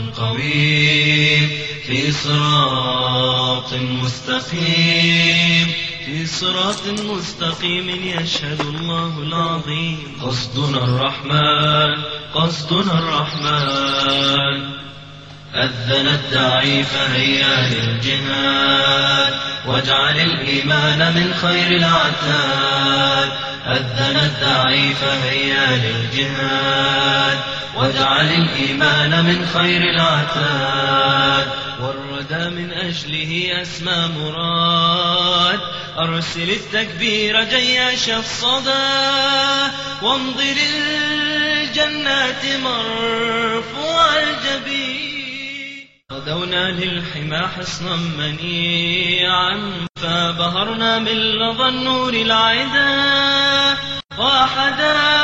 قويم في صراط مستقيم في صراط مستقيم يشهد الله العظيم قصدنا الرحمن قصدنا الرحمن. أذن الداعي فهيا للجهاد واجعل الإيمان من خير العتاد. أذن الداعي فهيا للجهاد واجعل الإيمان من خير العتاد. والردى من أجله أسمى مراد أرسل التكبير جياش الصدى وامض للجنات مرفوع الجبين. غدونا للحمى حصنا منيعا فبهرنا من لظى النور العدا وحدا